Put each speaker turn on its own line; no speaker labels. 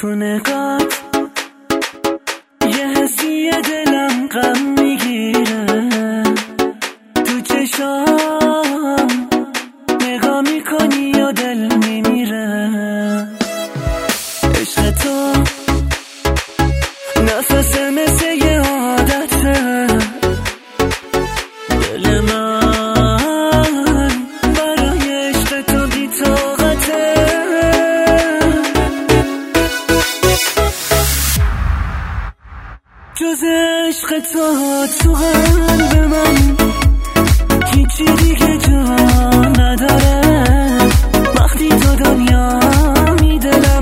تو نگات یه حسی دلم غم میگیره، تو چشام نگاه میکنی یا دل میمیره. عشق تو نفس مثل یه عادته، دل من برای عشق تو بی طاقته. جز عشق تو قلب من هیچی دیگه جا نداره. وقتی تو دنیا میدلم